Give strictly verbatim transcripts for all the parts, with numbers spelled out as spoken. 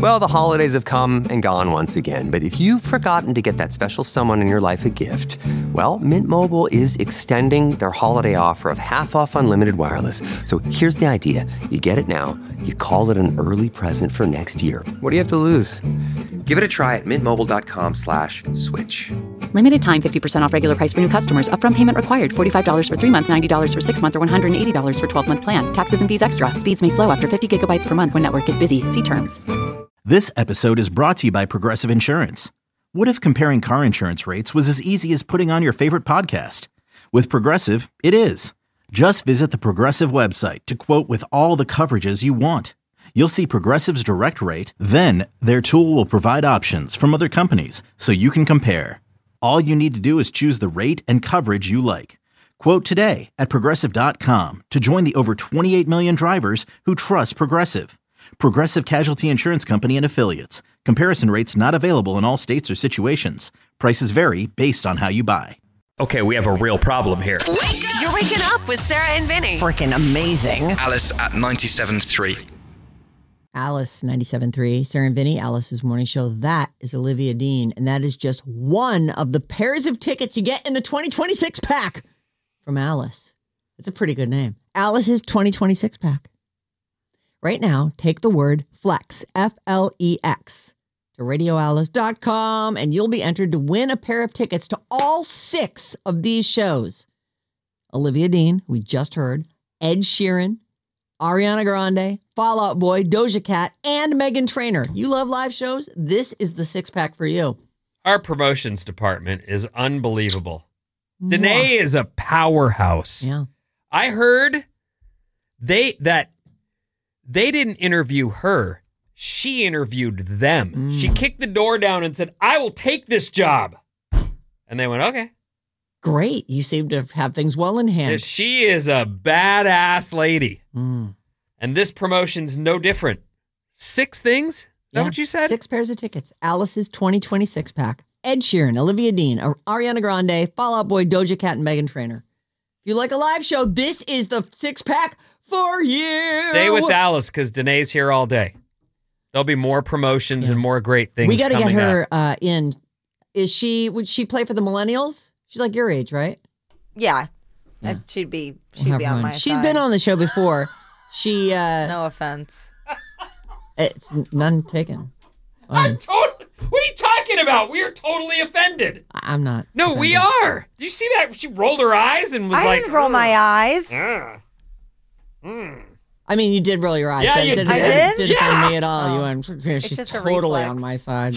Well, the holidays have come and gone once again, but if you've forgotten to get that special someone in your life a gift, well, Mint Mobile is extending their holiday offer of half off unlimited wireless. So here's the idea. You get it now, you call it an early present for next year. What do you have to lose? Give it a try at mintmobile.com slash switch. Limited time, fifty percent off regular price for new customers. Upfront payment required. forty-five dollars for three months, ninety dollars for six months, or one hundred eighty dollars for twelve-month plan. Taxes and fees extra. Speeds may slow after fifty gigabytes per month when network is busy. See terms. This episode is brought to you by Progressive Insurance. What if comparing car insurance rates was as easy as putting on your favorite podcast? With Progressive, it is. Just visit the Progressive website to quote with all the coverages you want. You'll see Progressive's direct rate, then their tool will provide options from other companies so you can compare. All you need to do is choose the rate and coverage you like. Quote today at Progressive dot com to join the over twenty-eight million drivers who trust Progressive. Progressive Casualty Insurance Company and Affiliates. Comparison rates not available in all states or situations. Prices vary based on how you buy. Okay, we have a real problem here. Wake up. You're waking up with Sarah and Vinny. Freaking amazing. Alice at ninety-seven point three. Alice, ninety-seven point three. Sarah and Vinny, Alice's morning show. That is Olivia Dean. And that is just one of the pairs of tickets you get in the twenty twenty-six pack from Alice. It's a pretty good name. Alice's twenty twenty-six pack. Right now, take the word FLEX, F L E X, to radio alice dot com, and you'll be entered to win a pair of tickets to all six of these shows. Olivia Dean, who we just heard, Ed Sheeran, Ariana Grande, Fall Out Boy, Doja Cat, and Meghan Trainor. You love live shows? This is the six-pack for you. Our promotions department is unbelievable. Danae is a powerhouse. Yeah. I heard they that they didn't interview her. She interviewed them. Mm. She kicked the door down and said, I will take this job. And they went, okay. Great. You seem to have things well in hand. She is a badass lady. Mm. And this promotion's no different. Six things? Is that Yeah. what you said? Six pairs of tickets. Alice's twenty twenty-six pack. Ed Sheeran, Olivia Dean, Ariana Grande, Fall Out Boy, Doja Cat, and Meghan Trainor. If you like a live show, this is the six-pack for you. Stay with Alice because Danae's here all day. There'll be more promotions Yeah. and more great things We got to get coming her up. uh, in. Is she? Would she play for the Millennials? She's like your age, right? Yeah. Yeah. Uh, She'd be We'll she'd have be her on on. my She's side. been on the show before. She. Uh, No offense. It's none taken. It's I'm fine. tot- what are you talking about? We are totally offended. I'm not. No, we offended. are. Did you see that? She rolled her eyes and was I like, didn't roll my eyes. "Ugh. Mm." I mean, you did roll your eyes. Yeah, but it you didn't, did. it I did? didn't offend Yeah. me at all. You Oh. went, she's just a totally reflex. on my side.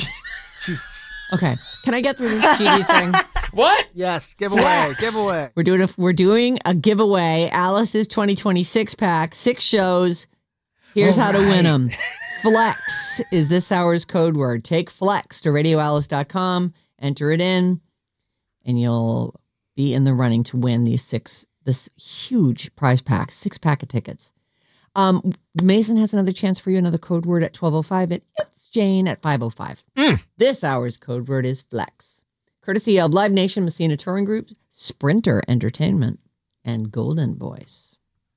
Okay, can I get through this G D thing? What? Yes, giveaway, Flex. giveaway. We're doing a we're doing a giveaway. Alice's twenty twenty-six pack, six shows. Here's All how to win right. them. Flex is this hour's code word. Take Flex to radio alice dot com, enter it in, and you'll be in the running to win these six this huge prize pack, six pack of tickets. Um, Mason has another chance for you, another code word at twelve oh five, and it's Jane at five oh five. Mm. This hour's code word is Flex. Courtesy of Live Nation, Messina Touring Group, Sprinter Entertainment, and Golden Voice.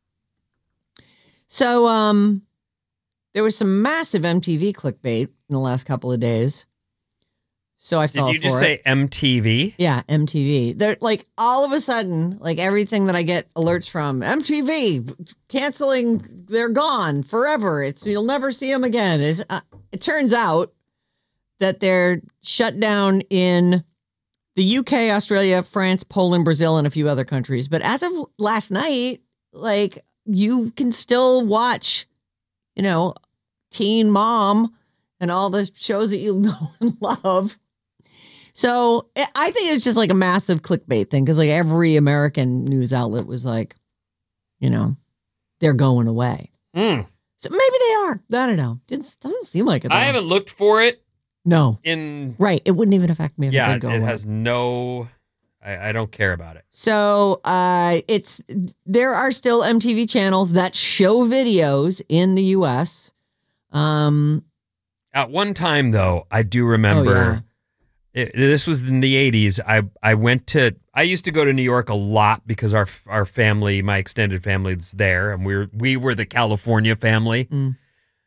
So, um, there was some massive M T V clickbait in the last couple of days. So I fell Did you for just it. say M T V? Yeah, M T V. They're like all of a sudden, like everything that I get alerts from M T V canceling, they're gone forever. It's you'll never see them again. It's, uh, it turns out that they're shut down in the U K, Australia, France, Poland, Brazil, and a few other countries. But as of last night, like you can still watch, you know, Teen Mom and all the shows that you know and love. So I think it's just like a massive clickbait thing because like every American news outlet was like, you know, they're going away. Mm. So maybe they are. I don't know. It doesn't seem like it. Though. I haven't looked for it No. in. Right. It wouldn't even affect me if Yeah, it it, did go it away. has no. I, I don't care about it. So uh, it's there are still M T V channels that show videos in the U S. Um, At one time, though, I do remember. Oh, yeah. It, this was in the eighties. I I went to. I used to go to New York a lot because our our family, my extended family, is there, and we were we were the California family. Mm.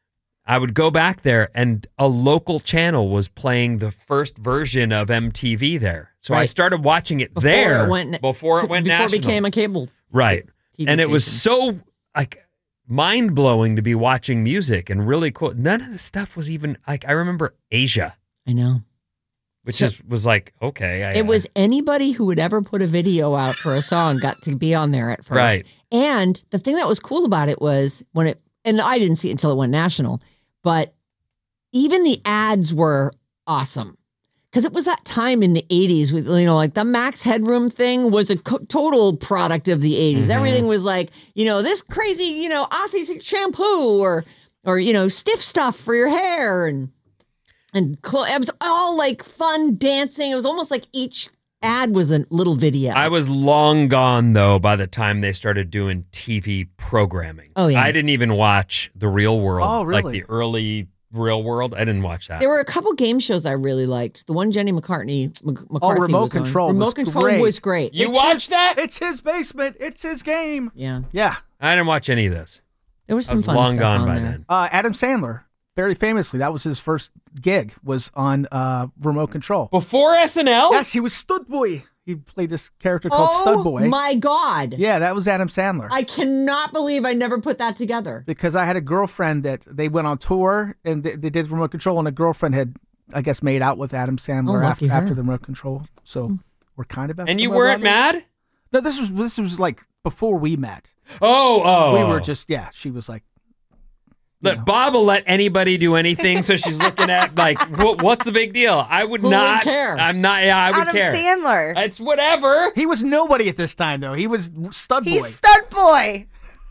I would go back there, and a local channel was playing the first version of M T V there. So I Right. started watching it Before there it went, before to- it went before national. it became a cable. Right. T V And it was station. so like mind blowing to be watching music and really cool. None of the stuff was even like I remember Asia, I know. which So- is was like okay. I, It was anybody who would ever put a video out for a song got to be on there at first. Right. And the thing that was cool about it was when it, and I didn't see it until it went national, but even the ads were awesome. Because it was that time in the eighties with, you know, like the Max Headroom thing was a co- total product of the eighties. Mm-hmm. Everything was like, you know, this crazy, you know, Aussie shampoo or, or, you know, stiff stuff for your hair and, and clo- it was all like fun dancing. It was almost like each ad was a little video. I was long gone though by the time they started doing T V programming. Oh, yeah. I didn't even watch The Real World. Oh, really? Like the early Real World. I didn't watch that. There were a couple game shows I really liked. The one Jenny McCartney Mc- McCarthy Remote was on. Control Remote was Control great. was great. you It's watched his- that? It's his basement. It's his game. Yeah, Yeah. I didn't watch any of this. there was I some was fun long stuff gone on by there. then. Uh, Adam Sandler, very famously, that was his first gig, was on uh, Remote Control. Before S N L? Yes, he was Stud Boy. He played this character called Stud Oh Boy. my God! Yeah, that was Adam Sandler. I cannot believe I never put that together. because I had a girlfriend that they went on tour and they, they did Remote Control, and a girlfriend had, I guess, made out with Adam Sandler Oh, after, lucky her. after the Remote Control. So we're kind of best. And you of weren't brothers. mad? No, this was this was like before we met. Oh, oh. We were just yeah. She was like, you Look, know. Bob will let anybody do anything, so she's looking at like, what, what's the big deal? I would Who would not care? I'm not. Yeah, I would Adam care. Sandler. It's whatever. He was nobody at this time though. He was Stud Boy. He's Stud Boy.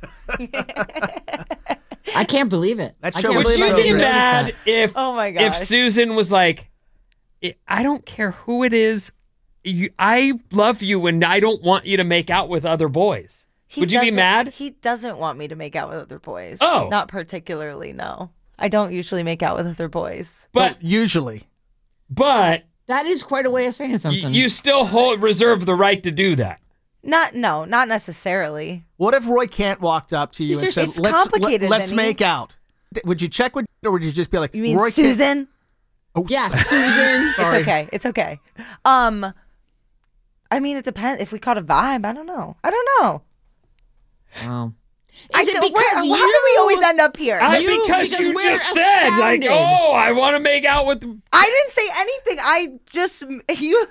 I can't believe it. That I show can't was Would believe so I you didn't be good. notice mad that. if Oh my if gosh. Susan was like, "I- I don't care who it is. You, I love you, and I don't want you to make out with other boys." He Would you be doesn't- mad? He doesn't want me to make out with other boys. Oh. Not particularly, no. I don't usually make out with other boys. But Usually, but That is quite a way of saying y- something. you still hold reserve the right to do that. Not, no, not necessarily. what if Roy Kent walked up to you These and are- said, it's "Let's complicated, let, us Vinny. make out"? Th- Would you check with, or would you just be like, You mean Roy Kent- Susan? Oh, yeah, Susan. It's okay. It's okay. Um, I mean, it depends. If we caught a vibe, I don't know. I don't know. Wow. I Is it don't- because where- you? How do we always end up here? I, You- because, because you we're just said like, astounded. "Oh, I want to make out with." I didn't say anything. I just you.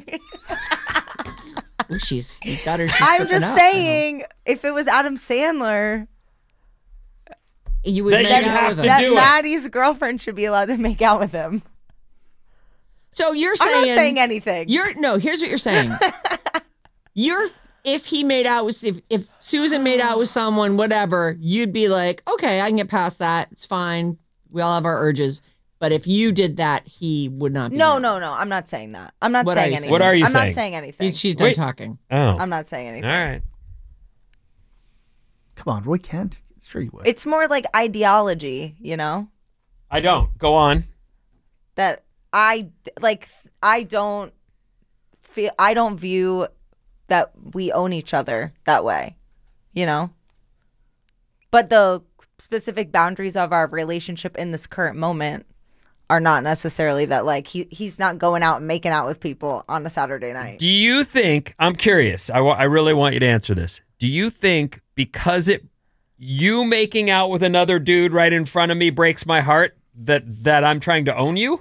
Ooh, she's you got her. She's I'm tripping just up. saying, if it was Adam Sandler, You would That make you'd out have with to him. that do it. Maddie's girlfriend should be allowed to make out with him. So you're I'm saying not saying anything. You're no. Here's what you're saying. You're if he made out with if if Susan made out with someone, whatever, you'd be like, okay, I can get past that. It's fine. We all have our urges. But if you did that, he would not. be no, mad. no, no. I'm not saying that. I'm not What are saying you anything. saying? What are you I'm saying? not saying anything. He's, she's done Wait. talking. Oh, I'm not saying anything. all right. Come on, Roy Kent. Sure you would. It's more like ideology, you know, I don't go on. that I like. I don't feel. I don't view that we own each other that way, you know. But the specific boundaries of our relationship in this current moment are not necessarily that. Like he he's not going out and making out with people on a Saturday night. Do you think? I'm curious. I, wa- I really want you to answer this. Do you think because it you making out with another dude right in front of me breaks my heart that that I'm trying to own you?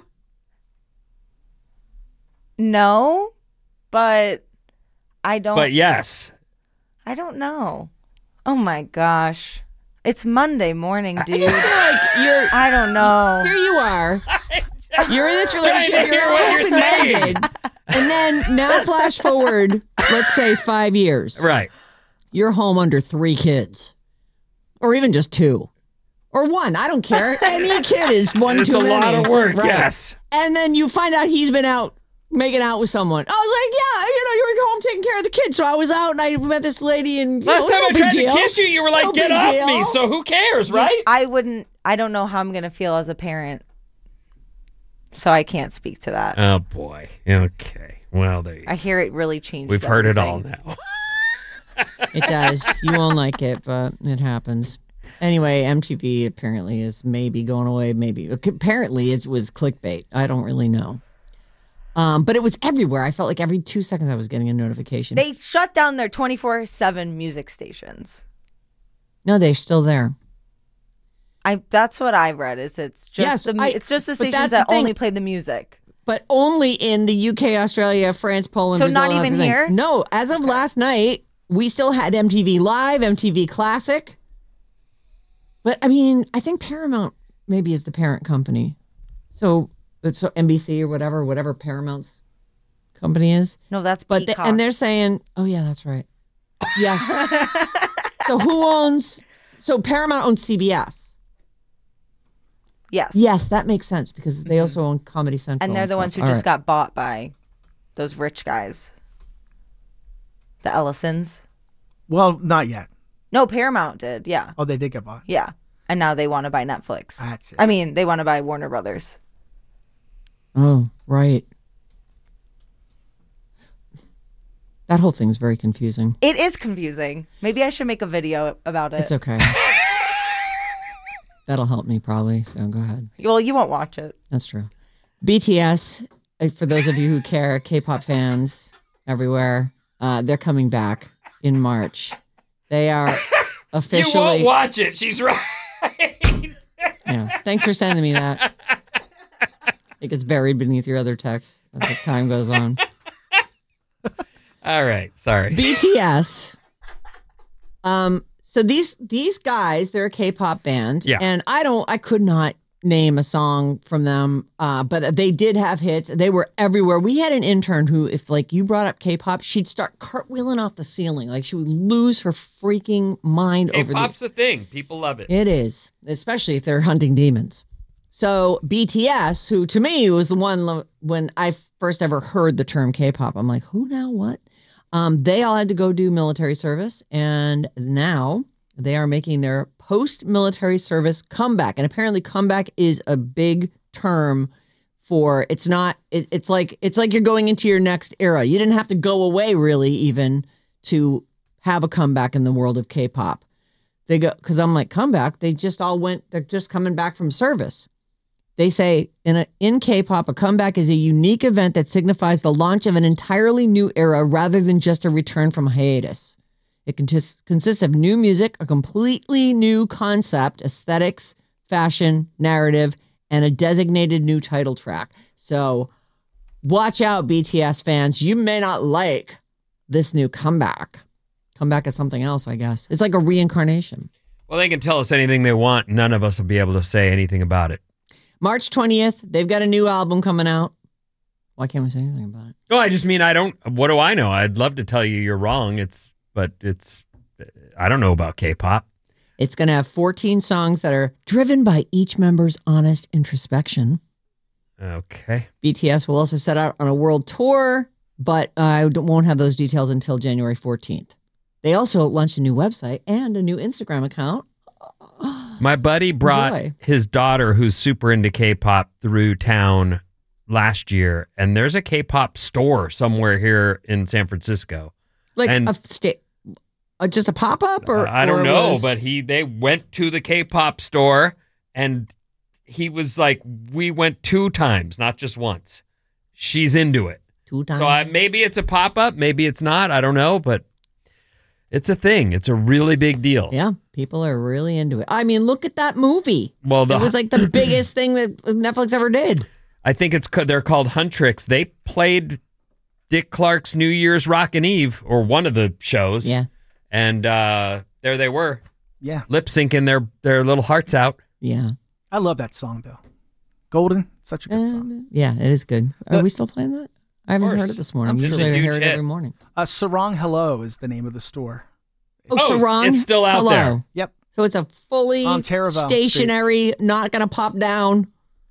No, but I don't. But yes. I don't know. Oh my gosh. It's Monday morning, dude. I just feel like you're. I don't know. Here you are. You're in this Trying to relationship. hear what You're you're saying. open-minded. And then now flash forward, let's say five years. Right. You're home under three kids, or even just two, or one. I don't care. Any kid is one It's too a many. lot of work, Right. yes. And then you find out he's been out making out with someone. I was like, yeah, you know, you were home taking care of the kids, so I was out and I met this lady, and you Last know, time no I big tried deal. to kiss you, you were like, No "Get big off deal. me." So who cares, right? I wouldn't, I don't know how I'm going to feel as a parent. So I can't speak to that. Oh boy. Okay. Well, there you go. I hear it really changed. We've heard it all everything. now. It does. You won't like it, but it happens. Anyway, M T V apparently is maybe going away. Maybe apparently it was clickbait. I don't really know. Um, but it was everywhere. I felt like every two seconds I was getting a notification. They shut down their twenty-four seven music stations. No, they're still there. I that's what I read. Is it's just Yes, the mu- I- it's just the but stations that's the that thing. only play the music. But only in the U K, Australia, France, Poland, So Brazil, not and even other things. here? No, as of last night, we still had M T V Live, M T V Classic. But I mean, I think Paramount maybe is the parent company. So it's N B C or whatever, whatever Paramount's company is. No, that's But they, Peacock. and they're saying, oh yeah, that's right. Yeah. So who owns? So Paramount owns C B S. yes, Yes, that makes sense because they also own Comedy Central. and they're the stuff. ones who All just right. got bought by those rich guys, the Ellisons. Well, not yet. No, Paramount did. Yeah, Oh, they did get bought. yeah, and now they want to buy Netflix. That's it. I mean, they want to buy Warner Brothers. Oh, right. That whole thing's very confusing. It is confusing. Maybe I should make a video about it. It's okay. That'll help me probably, so go ahead. Well, you won't watch it. That's true. B T S, uh, for those of you who care, K-pop fans everywhere, uh, they're coming back in March. They are officially... You won't watch it. She's right. Yeah. Thanks for sending me that. It gets buried beneath your other texts as the time goes on. All right. Sorry. B T S. Um. So these these guys, they're a K-pop band, Yeah. and I don't, I could not name a song from them, uh, but they did have hits. They were everywhere. We had an intern who, if like you brought up K-pop, she'd start cartwheeling off the ceiling, like she would lose her freaking mind over the. K-pop's the thing. People love it. It is, especially if they're hunting demons. So B T S, who to me was the one lo- when I first ever heard the term K-pop, I'm like, who now? What? Um, they all had to go do military service, and now they are making their post-military service comeback. And apparently, comeback is a big term for. It's not. It, it's like it's like you're going into your next era. You didn't have to go away really, even to have a comeback in the world of K-pop. They go because I'm like comeback. They just all went. They're just coming back from service. They say in a, in K-pop, a comeback is a unique event that signifies the launch of an entirely new era rather than just a return from hiatus. It contis- consists of new music, a completely new concept, aesthetics, fashion, narrative, and a designated new title track. So watch out, B T S fans. You may not like this new comeback. Comeback is something else, I guess. It's like a reincarnation. Well, they can tell us anything they want. None of us will be able to say anything about it. March twentieth, they've got a new album coming out. Why can't we say anything about it? No, I just mean I don't. What do I know? I'd love to tell you you're wrong. It's, but it's, I don't know about K-pop. It's going to have fourteen songs that are driven by each member's honest introspection. Okay. B T S will also set out on a world tour, but I uh, won't have those details until January fourteenth. They also launched a new website and a new Instagram account. My buddy brought Enjoy. his daughter, who's super into K-pop, through town last year, and there's a K-pop store somewhere here in San Francisco. Like And- a sta- uh, just a pop-up? or I don't or know, was- but he they went to the K-pop store, and he was like, "We went two times, not just once." She's into it. Two times. So I, maybe it's a pop-up, maybe it's not. I don't know, but it's a thing. It's a really big deal. Yeah, people are really into it. I mean, look at that movie. Well, the, It was like the biggest thing that Netflix ever did. I think it's ca- they're called Huntrix. They played Dick Clark's New Year's Rockin' Eve, or one of the shows. Yeah. And uh, there they were, Yeah. lip syncing their their little hearts out. Yeah. I love that song, though. Golden, such a good song. Uh, yeah, it is good. Are The- we still playing that? I haven't course. heard it this morning. I'm sure. Usually I Huge hear it hit. every morning. Uh, Sarong Hello is the name of the store. Oh, Oh, Sarong. it's still out Hello. there. Yep. So it's a fully On Taraval stationary, not going to pop down.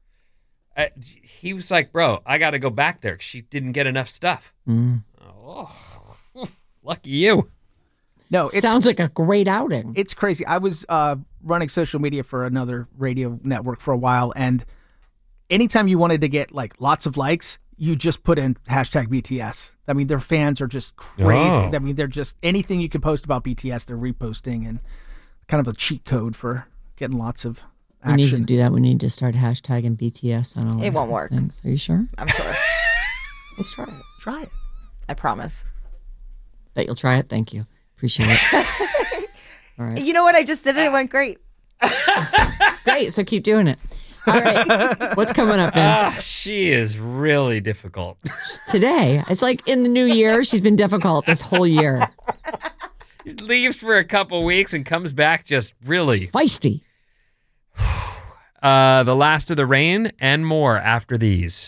Uh, he was like, "Bro, I got to go back there 'cause she didn't get enough stuff." Mm. Oh, lucky you. No, it's Sounds like a great outing. it's crazy. I was uh, running social media for another radio network for a while, and anytime you wanted to get like lots of likes, you just put in hashtag B T S. I mean, their fans are just crazy. Oh. I mean, they're just anything you can post about B T S, they're reposting, and kind of a cheat code for getting lots of We action. need to do that. We need to start hashtagging B T S on all It our won't work. things. Are you sure? I'm sure. Let's try it. Try it. I promise. That you'll try it? Thank you. Appreciate it. All right. You know what? I just did it. It went great. Great. So keep doing it. All right. What's coming up, then? Ah, she is really difficult. Today, it's like in the new year, she's been difficult this whole year. She leaves for a couple weeks and comes back just really feisty. Uh, the last of the rain and more after these.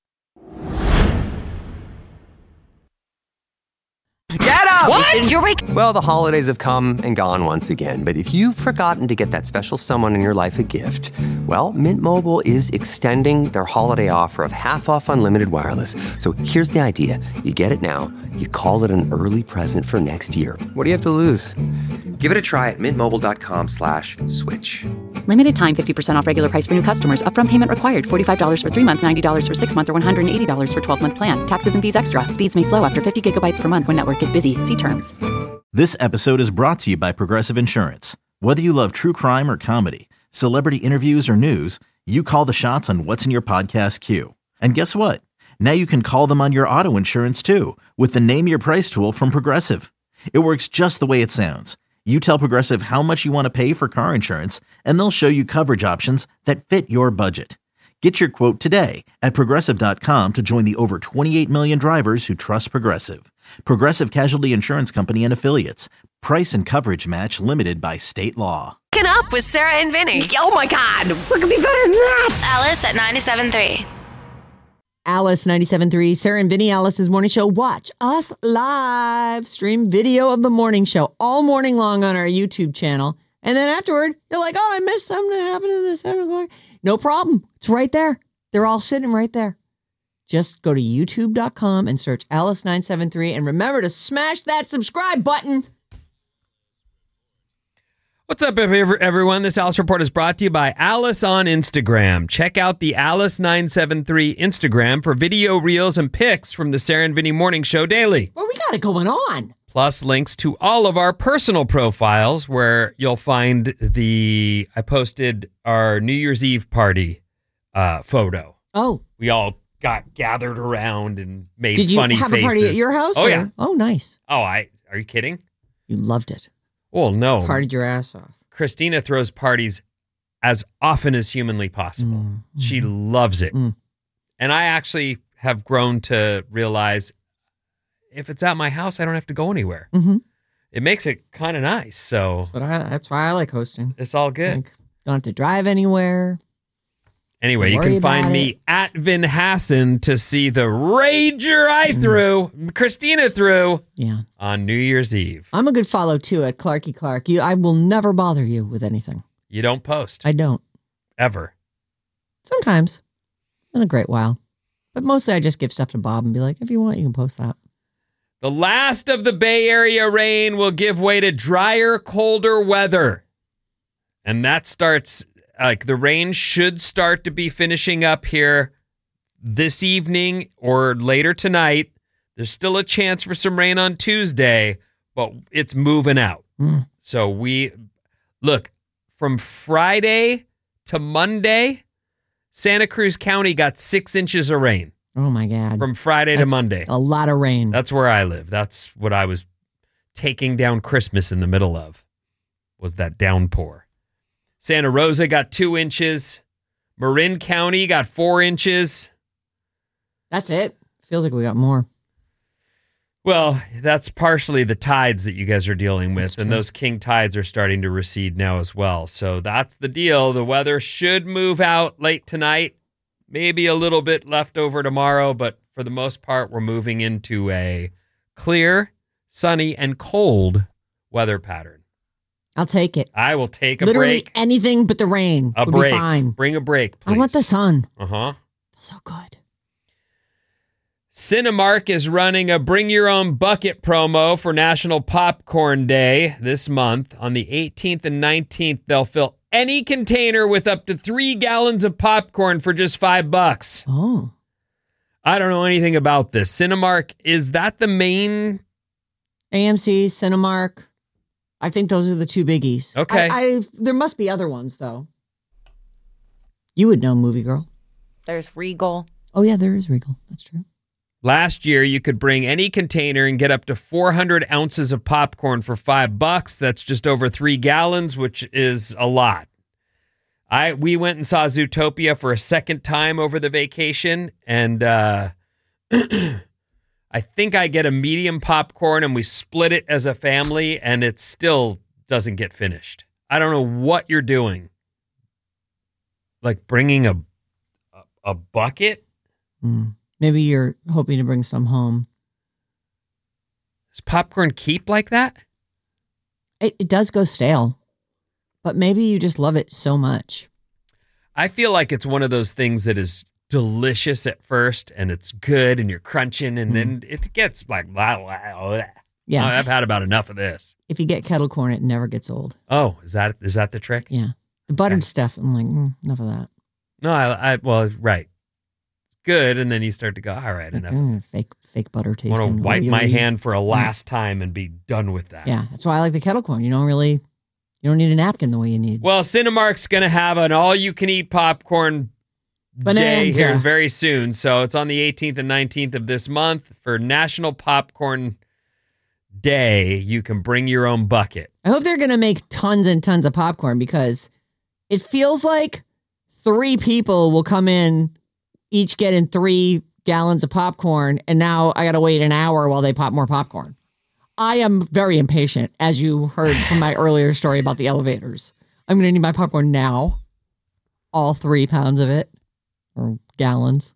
Get up! What? You're wake- Well, the holidays have come and gone once again, but if you've forgotten to get that special someone in your life a gift, well, Mint Mobile is extending their holiday offer of half off unlimited wireless. So here's the idea. You get it now, you call it an early present for next year. What do you have to lose? Give it a try at mintmobile.com slash switch. Limited time fifty percent off regular price for new customers. Upfront payment required. forty-five dollars for three months, ninety dollars for six months, or one hundred eighty dollars for twelve month plan. Taxes and fees extra. Speeds may slow after fifty gigabytes per month when network is busy. See terms. This episode is brought to you by Progressive Insurance. Whether you love true crime or comedy, celebrity interviews or news, you call the shots on what's in your podcast queue. And guess what? Now you can call them on your auto insurance too with the Name Your Price tool from Progressive. It works just the way it sounds. You tell Progressive how much you want to pay for car insurance, and they'll show you coverage options that fit your budget. Get your quote today at Progressive dot com to join the over twenty-eight million drivers who trust Progressive. Progressive Casualty Insurance Company and Affiliates. Price and coverage match limited by state law. Waking up with Sarah and Vinny. Oh my God, we're gonna be better than that. Alice at ninety-seven point three. Alice ninety-seven point three, Sarah and Vinny, Alice's morning show. Watch us live. Stream video of the morning show all morning long on our YouTube channel. And then afterward, you're like, oh, I missed something that happened in the seven o'clock. No problem. It's right there. They're all sitting right there. Just go to youtube dot com and search Alice nine seven three. And remember to smash that subscribe button. What's up, everyone? This Alice Report is brought to you by Alice on Instagram. Check out the Alice nine seven three Instagram for video reels and pics from the Sarah and Vinny Morning Show daily. Well, we got it going on. Plus links to all of our personal profiles where you'll find the, I posted our New Year's Eve party uh, photo. Oh. We all got gathered around and made Did you funny have faces. a party at your house? Oh, or? yeah. Oh, nice. Oh, I, are you kidding? You loved it. Well, no. Partied your ass off. Christina throws parties as often as humanly possible. Mm. She loves it. Mm. And I actually have grown to realize if it's at my house, I don't have to go anywhere. Mm-hmm. It makes it kind of nice. So that's, what I, that's why I like hosting. It's all good. Like, don't have to drive anywhere. Anyway, you can find me it. at Vin Hassan to see the rager I mm. threw, Christina threw yeah. on New Year's Eve. I'm a good follow, too, at Clarky Clark. You, I will never bother you with anything. You don't post? I don't. Ever? Sometimes. In a great while. But mostly I just give stuff to Bob and be like, if you want, you can post that. The last of the Bay Area rain will give way to drier, colder weather. And that starts, like, the rain should start to be finishing up here this evening or later tonight. There's still a chance for some rain on Tuesday, but it's moving out. Mm. So we, look, from Friday to Monday, Santa Cruz County got six inches of rain. Oh, my God. From Friday That's to Monday. A lot of rain. That's where I live. That's what I was taking down Christmas in the middle of, was that downpour. Santa Rosa got two inches. Marin County got four inches. That's it. Feels like we got more. Well, that's partially the tides that you guys are dealing with, and those king tides are starting to recede now as well. So that's the deal. The weather should move out late tonight. Maybe a little bit left over tomorrow, but for the most part, we're moving into a clear, sunny, and cold weather pattern. I'll take it. I will take a Literally break. anything but the rain. A will break. Be fine. Bring a break, please. I want the sun. Uh-huh. So good. Cinemark is running a Bring Your Own Bucket promo for National Popcorn Day this month. On the eighteenth and nineteenth, they'll fill any container with up to three gallons of popcorn for just five bucks. Oh. I don't know anything about this. Cinemark, is that the main? A M C, Cinemark. I think those are the two biggies. Okay. I, I there must be other ones though. You would know, movie girl. There's Regal. Oh yeah, there is Regal. That's true. Last year, you could bring any container and get up to four hundred ounces of popcorn for five bucks. That's just over three gallons, which is a lot. I we went and saw Zootopia for a second time over the vacation, and uh, I think I get a medium popcorn, and we split it as a family, and it still doesn't get finished. I don't know what you're doing. Like bringing a a, a bucket? Mm. Maybe you're hoping to bring some home. Does popcorn keep like that? It, it does go stale, but maybe you just love it so much. I feel like it's one of those things that is delicious at first, and it's good, and you're crunching, and mm. then it gets like, blah, blah, blah. Yeah, oh, I've had about enough of this. If you get kettle corn, it never gets old. Oh, is that is that the trick? Yeah, the buttered okay. stuff. I'm like, mm, enough of that. No, I, I well, right, good, and then you start to go, all right, like, enough. Mm, fake, fake butter tasting. I want to wipe really, my hand for a last time and be done with that. Yeah, that's why I like the kettle corn. You don't really, you don't need a napkin the way you need. Well, Cinemark's going to have an all-you-can-eat popcorn Bonanza. day here very soon. So it's on the eighteenth and nineteenth of this month for National Popcorn Day. You can bring your own bucket. I hope they're going to make tons and tons of popcorn because it feels like three people will come in, each getting three gallons of popcorn, and now I got to wait an hour while they pop more popcorn. I am very impatient, as you heard from my earlier story about the elevators. I'm going to need my popcorn now. All three pounds of it, or gallons.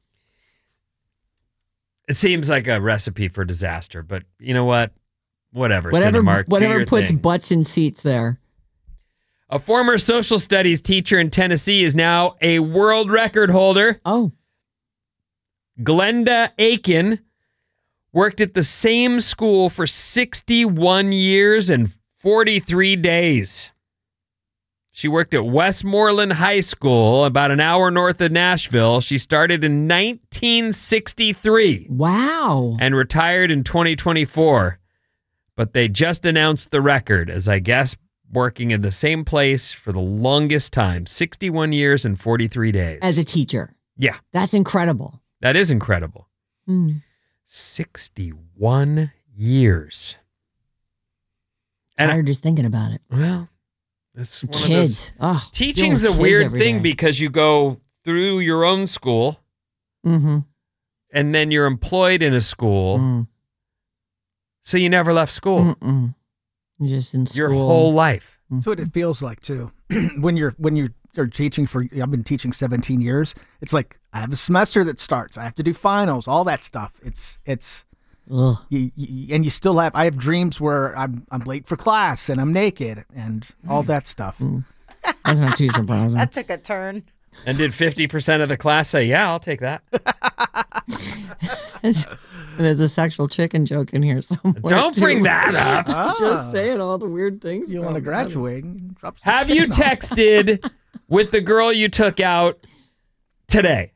It seems like a recipe for disaster, but you know what? Whatever, Whatever, Cinemark, do whatever your puts thing. butts in seats there. A former social studies teacher in Tennessee is now a world record holder. Oh. Glenda Aiken worked at the same school for sixty-one years and forty-three days. She worked at Westmoreland High School, about an hour north of Nashville. She started in nineteen sixty-three. Wow. And retired in twenty twenty-four. But they just announced the record as, I guess, working in the same place for the longest time, sixty-one years and forty-three days. As a teacher. Yeah. That's incredible. That is incredible. Mm. sixty-one years. And tired just thinking about it. Well, that's one kids. of those. Oh, teaching's a weird thing day. Because you go through your own school, mm-hmm. and then you're employed in a school, mm. so you never left school. Mm-mm. You're just in school your whole life. That's what it feels like too. when you're when you're are teaching for, I've been teaching seventeen years. It's like I have a semester that starts. I have to do finals, all that stuff. It's it's. You, you, and you still have, I have dreams where I'm I'm late for class and I'm naked and all that stuff. Mm. That's not too surprising. That took a turn. And did fifty percent of the class say, yeah, I'll take that? There's a sexual chicken joke in here somewhere. Don't too. bring that up. Ah. Just saying all the weird things. You want to graduate. Have you texted with the girl you took out today?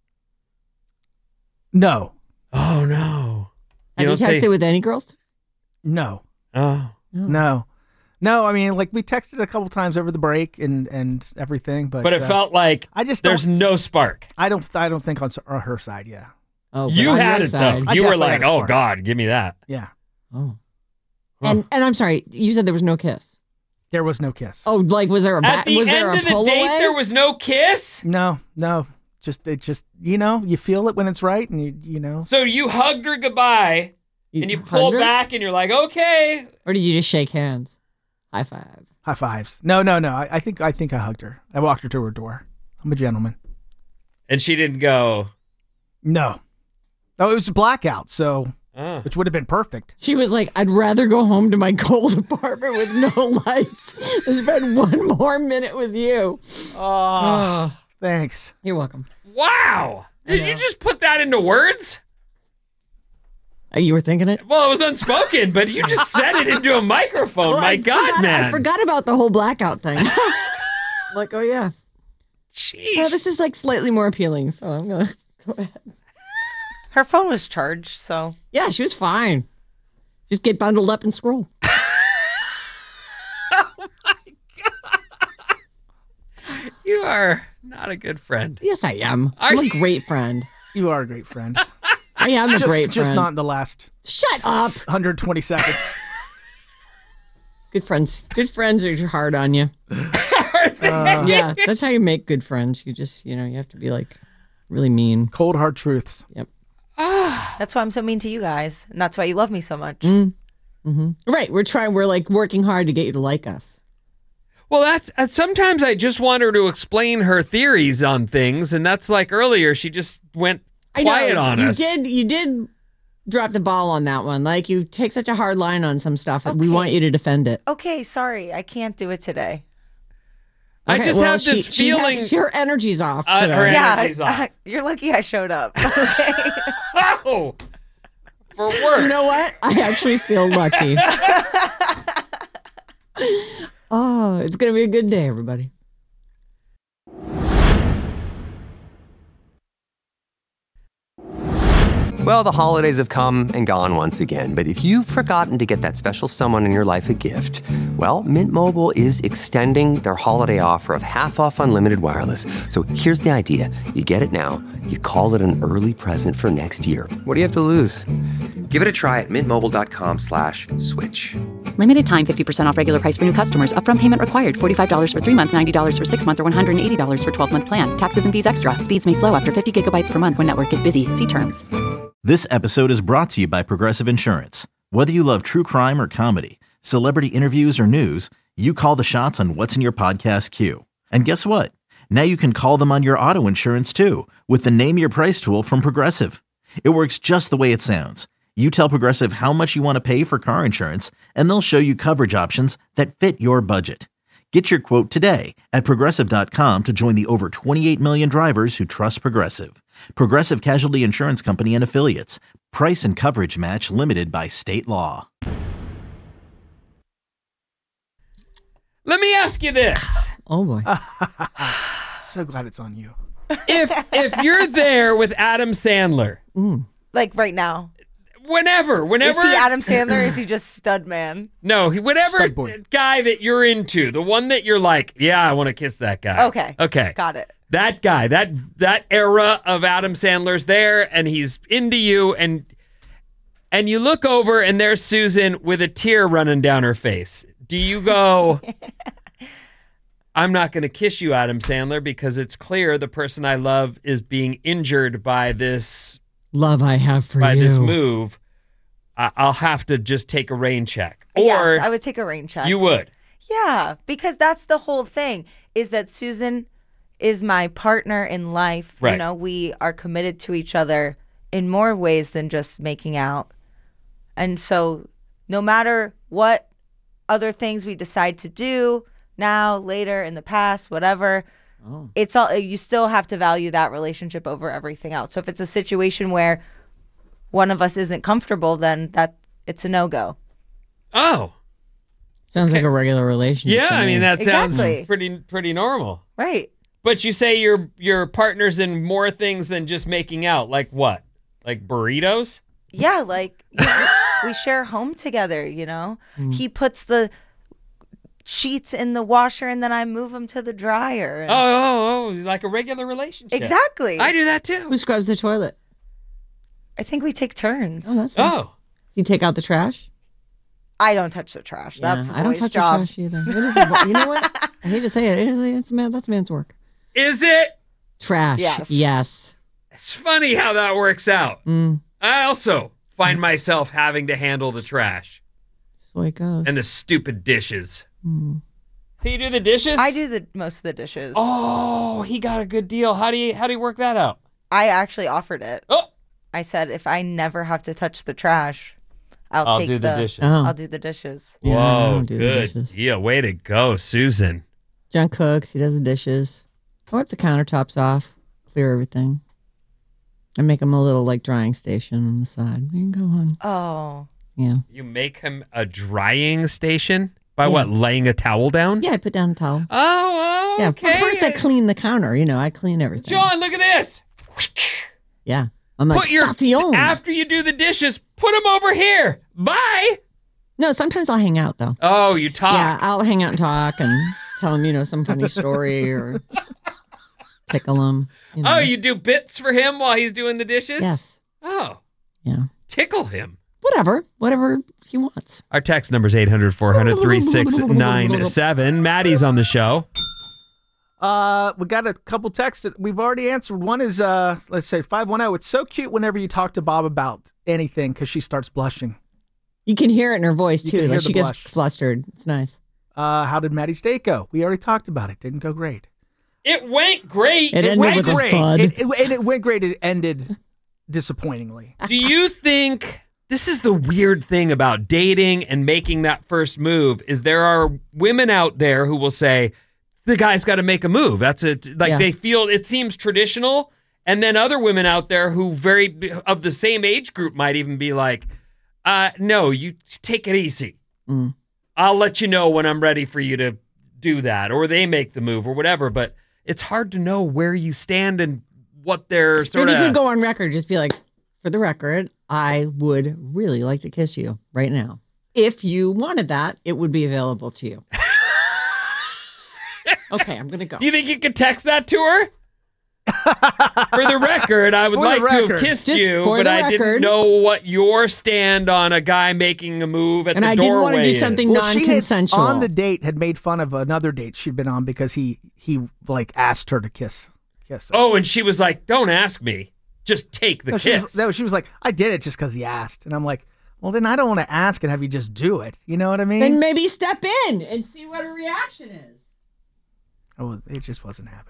No. Oh, no. You Have you texted say, with any girls? No. Oh. No. No, I mean, like, we texted a couple times over the break and, and everything, but... But it uh, felt like I just there's no spark. I don't I don't think on her side, yeah. Oh, you had it, side. though. You were like, oh, God, give me that. Yeah. Oh. And and I'm sorry, you said there was no kiss. There was no kiss. Oh, like, was there a At the was end there a of the pull date, away? there was no kiss? No, no. Just, it just, you know, you feel it when it's right and you, you know. So you hugged her goodbye you and you pulled her? back and you're like, okay. Or did you just shake hands? High five. High fives. No, no, no. I, I think I think I hugged her. I walked her to her door. I'm a gentleman. And she didn't go. No. Oh, it was a blackout, so oh. which would have been perfect. She was like, I'd rather go home to my cold apartment with no lights than spend one more minute with you. Oh, oh. Thanks. You're welcome. Wow. Did you just put that into words? Oh, you were thinking it? Well, it was unspoken, but you just said it into a microphone. Well, My I God, forgot, man. I forgot about the whole blackout thing. Like, oh, yeah. Jeez. Well, this is like slightly more appealing, so I'm going to go ahead. Her phone was charged, so. Yeah, she was fine. Just get bundled up and scroll. You are not a good friend. Yes, I am. Are I'm a you? great friend. You are a great friend. I am a just, great friend. Just not in the last Shut up. one hundred twenty seconds. Good friends. Good friends are hard on you. Uh, Yeah, that's how you make good friends. You just, you know, you have to be like really mean. Cold hard truths. Yep. That's why I'm so mean to you guys, and that's why you love me so much. Mm. Mm-hmm. Right. We're trying. We're like working hard to get you to like us. Well, that's uh, sometimes I just want her to explain her theories on things, and that's like earlier she just went quiet I know, on you us. did. You did drop the ball on that one. Like you take such a hard line on some stuff, and we Okay. want you to defend it. Okay, sorry, I can't do it today. I Okay, just well, have this she- she's had- feeling. her energy's off. Uh, today. her Yeah, energy's off. I- you're lucky I showed up. Okay. Oh, for work. You know what? I actually feel lucky. Oh, it's gonna be a good day, everybody. Well, the holidays have come and gone once again, but if you've forgotten to get that special someone in your life a gift, well, Mint Mobile is extending their holiday offer of half off unlimited wireless. So here's the idea. You get it now, you call it an early present for next year. What do you have to lose? Give it a try at mintmobile.com slash switch. Limited time fifty percent off regular price for new customers. Upfront payment required. forty-five dollars for three month, ninety dollars for six month, or one hundred eighty dollars for twelve month plan. Taxes and fees extra. Speeds may slow after fifty gigabytes per month when network is busy. See terms. This episode is brought to you by Progressive Insurance. Whether you love true crime or comedy, celebrity interviews or news, you call the shots on what's in your podcast queue. And guess what? Now you can call them on your auto insurance too with the Name Your Price tool from Progressive. It works just the way it sounds. You tell Progressive how much you want to pay for car insurance, and they'll show you coverage options that fit your budget. Get your quote today at Progressive dot com to join the over twenty-eight million drivers who trust Progressive. Progressive Casualty Insurance Company and Affiliates. Price and coverage match limited by state law. Let me ask you this. Oh boy. So glad it's on you. if if you're there with Adam Sandler, Like right now. whenever, whenever Is he Adam Sandler or is he just stud man? No, he- whatever Stud boy. guy that you're into, the one that you're like, yeah, I want to kiss that guy. Okay. Okay. Got it. That guy, that that era of Adam Sandler's there, and he's into you, and and you look over, and there's Susan with a tear running down her face. Do you go, I'm not going to kiss you, Adam Sandler, because it's clear the person I love is being injured by this Love I have for by you. this move. I- I'll have to just take a rain check. Or yes, I would take a rain check. you would. Yeah, because that's the whole thing is that Susan is my partner in life. Right. You know, we are committed to each other in more ways than just making out. And so no matter what other things we decide to do now, later, in the past, whatever, Oh. it's all you still have to value that relationship over everything else. So if it's a situation where one of us isn't comfortable, then that it's a no-go. Oh. Sounds like a regular relationship. Yeah, to I me. mean that sounds Exactly. pretty pretty normal. Right. But you say your your partner's in more things than just making out. Like what? Like burritos? Yeah, like you know, we share a home together, you know? He puts the sheets in the washer and then I move them to the dryer. Oh, oh, oh, like a regular relationship. Exactly. I do that too. Who scrubs the toilet? I think we take turns. Oh, that's nice. Oh. You take out the trash? I don't touch the trash. Yeah, That's a I don't boy's touch job. the trash either. It is a bo- you know what? I hate to say it. It is, it's man. That's man's work. Is it? Trash. Yes. Yes. It's funny how that works out. Mm, I also find myself having to handle the trash that's the way it goes. and the stupid dishes. Mm. So you do the dishes? I do the most of the dishes. Oh, he got a good deal. How do you how do you work that out? I actually offered it. Oh, I said if I never have to touch the trash, I'll, I'll take do the dishes. Oh. I'll do the dishes. Yeah, I Whoa, don't do the good dishes. deal. Way to go, Susan. John cooks. He does the dishes. I wipe the countertops off, clear everything. I make him a little like drying station on the side. You can go on. Oh. Yeah. You make him a drying station by Yeah. what? Laying a towel down? Yeah, I put down a towel. Oh, Yeah. okay. But first I clean the counter. You know, I clean everything. John, look at this. Yeah. I'm like, Put your stop the own. after you do the dishes, put them over here. Bye. No, sometimes I'll hang out though. Oh, you talk. Yeah, I'll hang out and talk and tell him, you know, some funny story or tickle him. You know. Oh, you do bits for him while he's doing the dishes? Yes. Oh. Yeah. Tickle him. Whatever. Whatever he wants. Our text number is eight hundred, four hundred, three six nine seven. Maddie's on the show. Uh, we got a couple texts that we've already answered. One is, uh, let's say five one zero. It's so cute whenever you talk to Bob about anything because she starts blushing. You can hear it in her voice, You too. can hear Like the she gets blush. flustered. It's nice. Uh, how did Maddie's date go? We already talked about it. Didn't go great. It went great. It, It ended went with great. a thud. It, it, and it went great. It ended disappointingly. Do you think this is the weird thing about dating and making that first move is there are women out there who will say, the guy's got to make a move. That's it. Like Yeah. they feel it seems traditional. And then other women out there who very of the same age group might even be like, uh, no, you take it easy. Mm. I'll let you know when I'm ready for you to do that. Or they make the move or whatever. But it's hard to know where you stand and what they're sort Maybe of. you could go on record, just be like, for the record, I would really like to kiss you right now. If you wanted that, it would be available to you. Okay, I'm going to go. Do you think you could text that to her? For the record, I would For the like to have record. kissed Just you, for but the I didn't record. know what your stand on a guy making a move at And the I doorway didn't want to do is. something Well, she had, non-consensual. on the date, had made fun of another date she'd been on because he he like asked her to kiss. Kiss her. Oh, and she was like, "Don't ask me, just take the no, she kiss." was, no, she was like, I did it just because he asked, and I'm like, well, then I don't want to ask and have you just do it. You know what I mean? Then maybe step in and see what her reaction is. Oh, it just wasn't happening.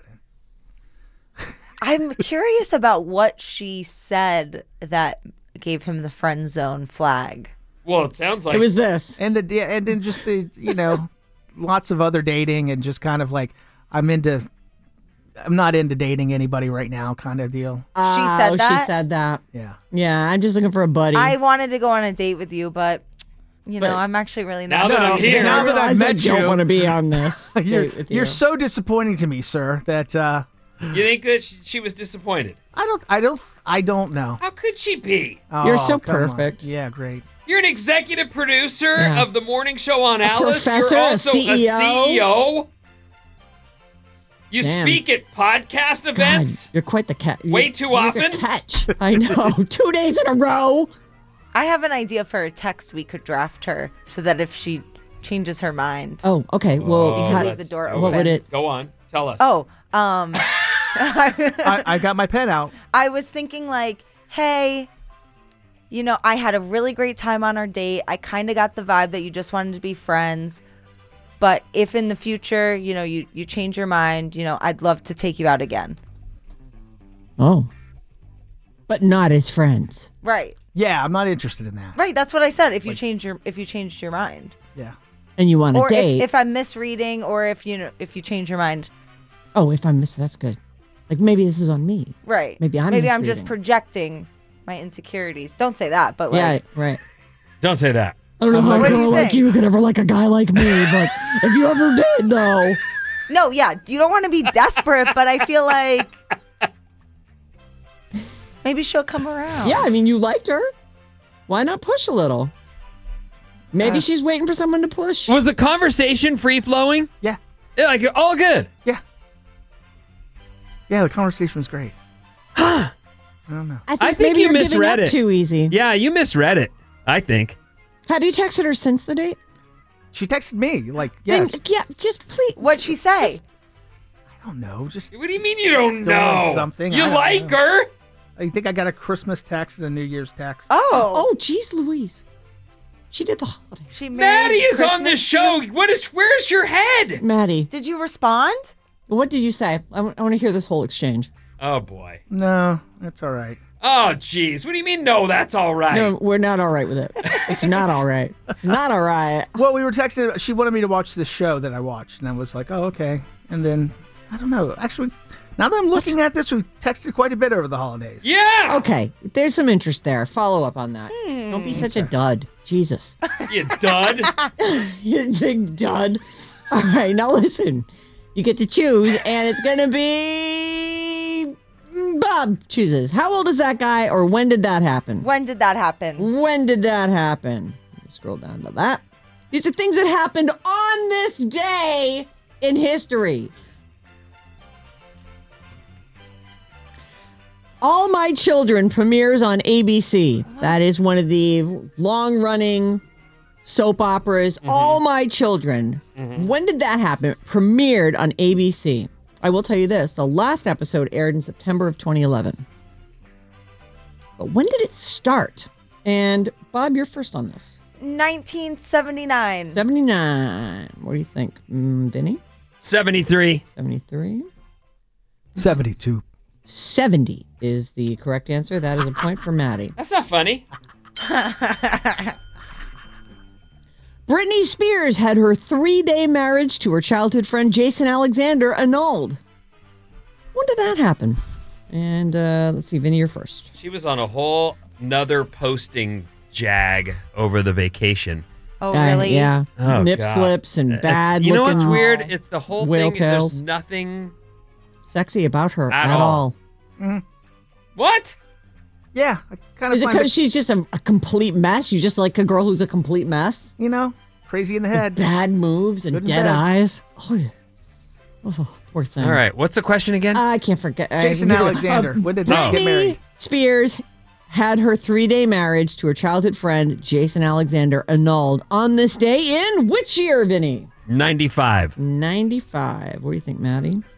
I'm curious about what she said that gave him the friend zone flag. Well, it sounds like It was this. And the yeah, and then just the you know, lots of other dating and just kind of like I'm into, I'm not into dating anybody right now kind of deal. She Oh, said that? She said that. Yeah. Yeah, I'm just looking for a buddy. I wanted to go on a date with you, but you know, But- I'm actually really Now not. that I'm here, now I that I've realize I met don't you- want to be on this You're date with you. you're so disappointing to me, sir. That uh, you think that she, she was disappointed. I don't I don't I don't know. How could she be? You're Oh, so come on. perfect. Yeah, great. You're an executive producer Yeah. of the morning show on Alice. professor, You're a also C E O. C E O. You Damn. speak at podcast God, events. you're quite the cat. Way too you're often? The catch. I know. Two days in a row. I have an idea for a text we could draft her so that if she changes her mind. Oh, okay. Well, Oh, how- leave the door let's- what open. would it? Go on, tell us. Oh, um, I, I got my pen out. I was thinking like, hey, you know, I had a really great time on our date. I kind of got the vibe that you just wanted to be friends. But if in the future, you know, you, you change your mind, you know, I'd love to take you out again. Oh, but not as friends. Right. Yeah, I'm not interested in that. Right. That's what I said. If you change your if you changed your mind. Yeah. And you want to Or date? if, if I'm misreading or if you know if you change your mind. oh, if I'm missing, that's good. Like maybe this is on me. Right. Maybe I'm maybe I'm just misreading. projecting my insecurities. Don't say that, but like Yeah, right. Don't say that. I don't know how a What do you girl like think? you could ever like a guy like me, but if you ever did, though. No, yeah, you don't want to be desperate, but I feel like maybe she'll come around. Yeah, I mean, you liked her. Why not push a little? Maybe Uh, she's waiting for someone to push. Was the conversation free flowing? Yeah. Like all good. Yeah. Yeah, the conversation was great. I don't know. I think, I think maybe you you're giving misread up it. too easy. Yeah, you misread it. I think. Have you texted her since the date? She texted me like, yeah, Then, yeah, just please. What'd she say? I don't know, just What do you mean you don't Doing know? something, You I don't like know. her? I think I got a Christmas text and a New Year's text. Oh, Oh, geez, Louise. She did the holidays. she Maddie married is on this Christmas show. too? What is? Where is your head? Maddie, Did you respond? what did you say? I want to hear this whole exchange. Oh boy. No, that's all right. Oh jeez. What do you mean? No, that's all right. No, we're not all right with it. It's not all right. It's not all right. Well, we were texting. She wanted me to watch this show that I watched, and I was like, oh, okay. And then, I don't know. Actually, now that I'm looking at this, we texted quite a bit over the holidays. Yeah. Okay, there's some interest there. Follow up on that. Don't be such a dud. Jesus. You dud. You big dud. All right, now listen. You get to choose, and it's going to be Bob chooses. How old is that guy, or when did that happen? When did that happen? When did that happen? Let me scroll down to that. These are things that happened on this day in history. All My Children premieres on A B C. That is one of the long-running soap operas. Mm-hmm. All My Children. Mm-hmm. When did that happen? It premiered on A B C. I will tell you this. The last episode aired in September of twenty eleven. But when did it start? And Bob, you're first on this. nineteen seventy-nine. seventy-nine. What do you think? Mm, Vinny? seventy-three. seventy-three. seventy-two. seventy is the correct answer. That is a point for Maddie. That's not funny. Britney Spears had her three-day marriage to her childhood friend Jason Alexander annulled. When did that happen? And uh, let's see, Vinny, you're first. She was on a whole nother posting jag over the vacation. Oh, really? Uh, yeah. Oh, Nip God. slips and bad You know looking what's weird? It's the whole whale thing. tails. There's nothing sexy about her at, at, all. all. Mm. What? Yeah, I kind of Is it find because she's just a, a complete mess? You just like a girl who's a complete mess? you know, crazy in the head. Bad moves and Good and dead bad. eyes. Oh, yeah. Oh, poor thing. All right. What's the question again? I can't forget. Jason I, Alexander. When did they Oh. get married? Britney Spears had her three-day marriage to her childhood friend Jason Alexander annulled on this day in which year, Vinny? ninety-five. ninety-five. What do you think, Maddie? I'm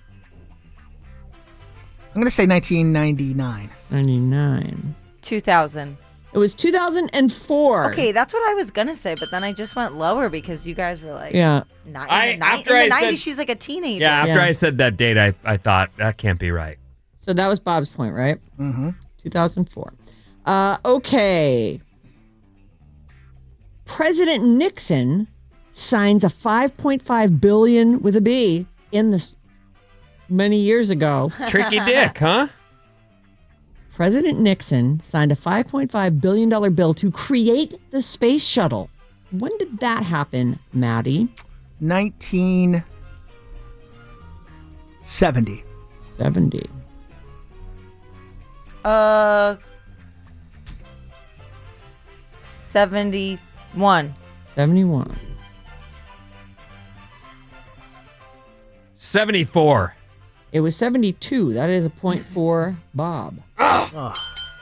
going to say nineteen ninety-nine. ninety-nine. two thousand. It was two thousand four. Okay, that's what I was going to say, but then I just went lower because you guys were like, Yeah. ni- in I- the, ni- after in the I said- nineties, she's like a teenager. Yeah, after Yeah. I said that date, I, I thought, that can't be right. So that was Bob's point, right? Mm-hmm. two thousand four. Uh, okay. President Nixon signs a five point five billion dollars with a B in this many years ago. Tricky dick, huh? President Nixon signed a five point five billion dollars bill to create the space shuttle. When did that happen, Maddie? nineteen seventy. seventy. Uh, seventy-one. seventy-one. seventy-four. It was seventy-two. That is a point for Bob. Oh.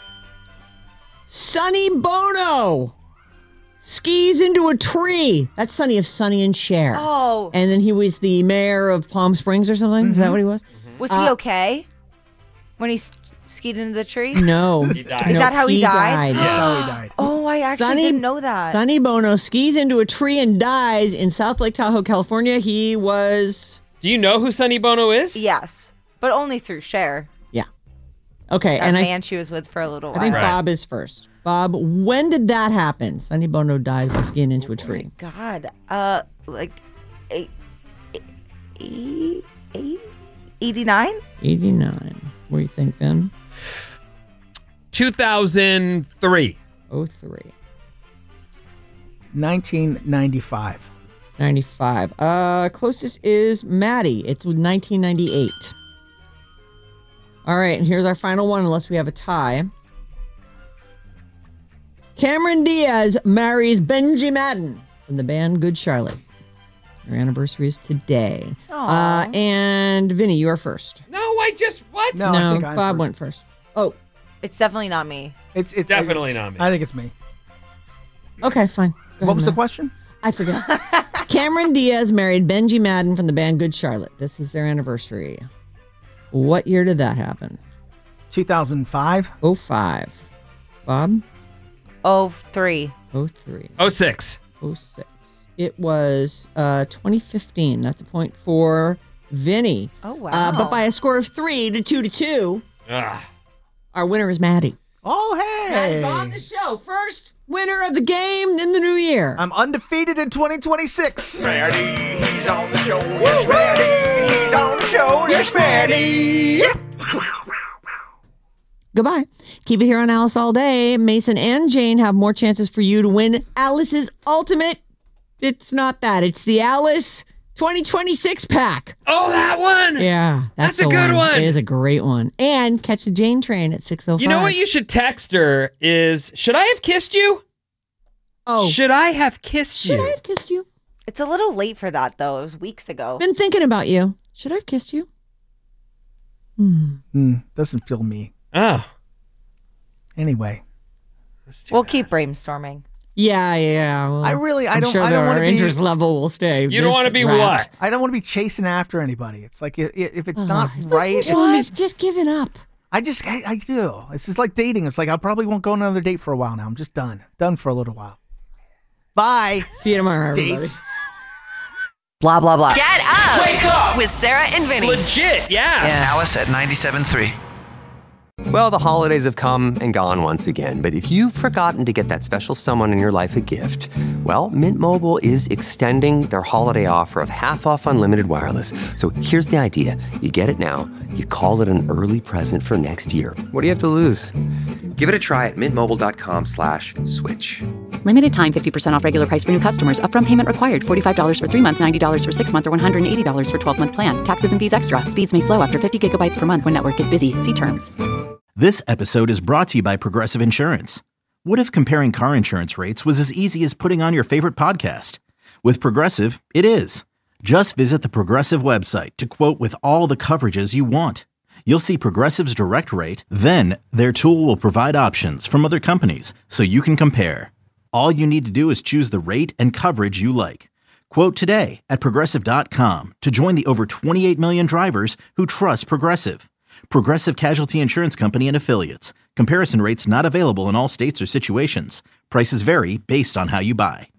Sonny Bono skis into a tree. That's Sonny of Sonny and Cher. Oh. And then he was the mayor of Palm Springs or something. Is that what he was? Was he Uh, okay when he s- skied into the tree? No. He died. Is No, that how he died? That's how he died. Oh, I actually Sonny- didn't know that. Sonny Bono skis into a tree and dies in South Lake Tahoe, California. He was... Do you know who Sonny Bono is? Yes, but only through Cher. Yeah. Okay. That and I, man she was with for a little I while. think Right. Bob is first. Bob, when did that happen? Sonny Bono dies by skiing into a tree. God, uh, like, eight, eight, eight, eighty-nine? eighty-nine. What do you think, Ben? two thousand three. oh three. nineteen ninety-five. ninety-five. Uh, closest is Maddie. It's nineteen ninety-eight. All right, and here's our final one, unless we have a tie. Cameron Diaz marries Benji Madden from the band Good Charlotte. Their anniversary is today. Aw. Uh, and Vinny, you are first. No, I just, what? No, I no, think I'm Bob first. went first. Oh, It's definitely not me. It's it's Definitely not me. I think it's me. okay, fine. Go What ahead, was the Matt. question? I forget. Cameron Diaz married Benji Madden from the band Good Charlotte. This is their anniversary. What year did that happen? two thousand five. oh five. Bob? Oh, three. oh three. oh six. oh six. It was uh, twenty fifteen. That's a point for Vinny. Oh, wow. Uh, but by a score of three to two to two, Ugh. our winner is Maddie. Oh, hey. Maddie's on the show. First winner of the game in the new year. I'm undefeated in twenty twenty-six. Maddie, he's on the show. Yes, Maddie, he's on the show. Yes, Maddie. Goodbye. Keep it here on Alice all day. Mason and Jane have more chances for you to win Alice's ultimate. It's not that. It's the Alice twenty twenty-six pack. Oh, that one. Yeah, that's, That's a the good one. It is a great one. And catch the Jane train at six oh five. You know what you should text her is, should I have kissed you? Oh, Should I have kissed should you? I have kissed you? It's a little late for that, though. It was weeks ago. Been thinking about you. Should I have kissed you? Hmm. Mm, doesn't feel me. Oh. Anyway. We'll bad. keep brainstorming. Yeah, yeah. Well, I really, I I'm don't, sure I don't want our to be. interest level will stay. You don't want to be wrapped. what? I don't want to be chasing after anybody. It's like if it's Oh, not right, it's it's, just giving up. I just, I, I do. It's just like dating. It's like I probably won't go on another date for a while now. I'm just done, done for a little while. Bye. See you tomorrow, everybody. Dates. Blah, blah, blah. Get up! Wake up! With Sarah and Vinny. Legit, yeah. Yeah. Alice at ninety-seven point three. Well, the holidays have come and gone once again, but if you've forgotten to get that special someone in your life a gift, well, Mint Mobile is extending their holiday offer of half off unlimited wireless. So here's the idea. You get it now, you call it an early present for next year. What do you have to lose? Give it a try at mintmobile.com slash switch. Limited time fifty percent off regular price for new customers. Upfront payment required. forty-five dollars for three months, ninety dollars for six months, or one hundred eighty dollars for twelve month plan. Taxes and fees extra. Speeds may slow after fifty gigabytes per month when network is busy. See terms. This episode is brought to you by Progressive Insurance. What if comparing car insurance rates was as easy as putting on your favorite podcast? With Progressive, it is. Just visit the Progressive website to quote with all the coverages you want. You'll see Progressive's direct rate, then their tool will provide options from other companies so you can compare. All you need to do is choose the rate and coverage you like. Quote today at Progressive dot com to join the over twenty-eight million drivers who trust Progressive. Progressive Casualty Insurance Company and Affiliates. Comparison rates not available in all states or situations. Prices vary based on how you buy.